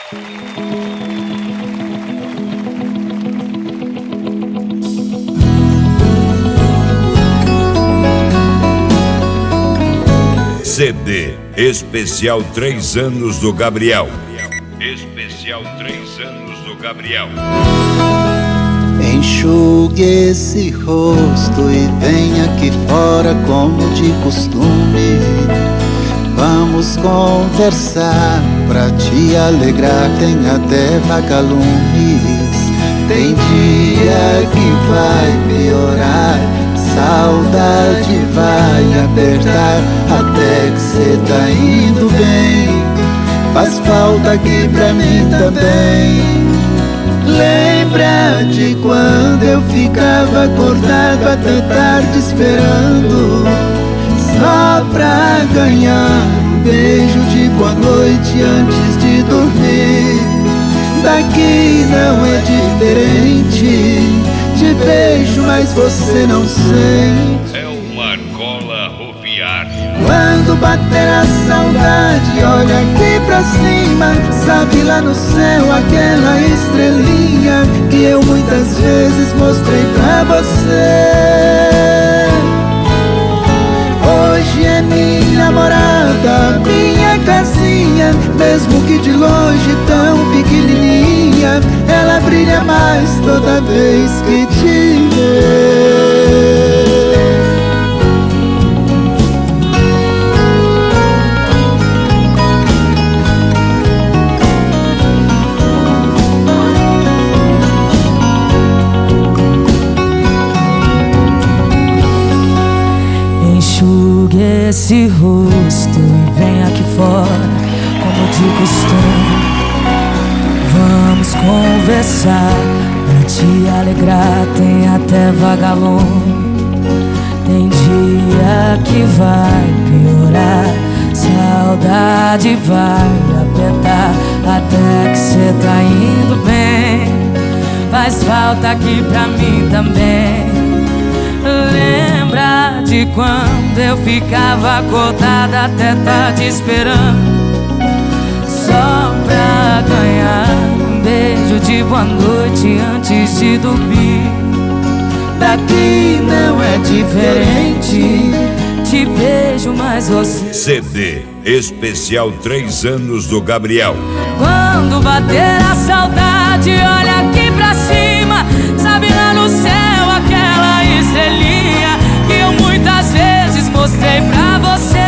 CD Especial 3 anos do Gabriel. Especial 3 anos do Gabriel. Enxugue esse rosto e venha aqui fora como de costume. Vamos conversar pra te alegrar, tem até vagalumes. Tem dia que vai piorar, saudade vai apertar, até que cê tá indo bem. Faz falta aqui pra mim também. Lembra de quando eu ficava acordado até tarde esperando, só pra ganhar um beijo de boa noite antes de dormir. Daqui não é diferente, te beijo mas você não sente. É o Marcola Roviar. Quando bater a saudade, olha aqui pra cima, sabe lá no céu aquela estrelinha que eu muitas vezes mostrei pra você. Hoje é minha morada, minha casinha, mesmo que de longe tão pequenininha, ela brilha mais toda vez que te vê. Enxugue esse rosto e vem aqui fora, como de costume. Vamos conversar pra te alegrar, tem até vagalume. Tem dia que vai piorar, saudade vai apertar, até que cê tá indo bem. Faz falta aqui pra mim também. Lembra de quando eu ficava acordada até tarde esperando, só pra ganhar um beijo de boa noite antes de dormir. Daqui não é diferente, te beijo mas você. CD Especial 3 anos do Gabriel. Quando bater a saudade, olha aqui pra cima, sabe lá no céu aquela estrelinha que eu muitas vezes mostrei pra você.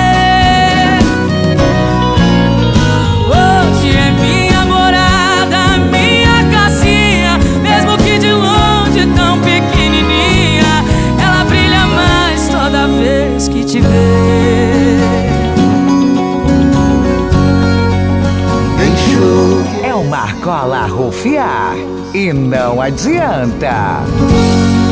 Hoje é minha morada, minha casinha, mesmo que de longe tão pequenininha, ela brilha mais toda vez que te vê. Enxugue. É o Marcola Roviar e não adianta.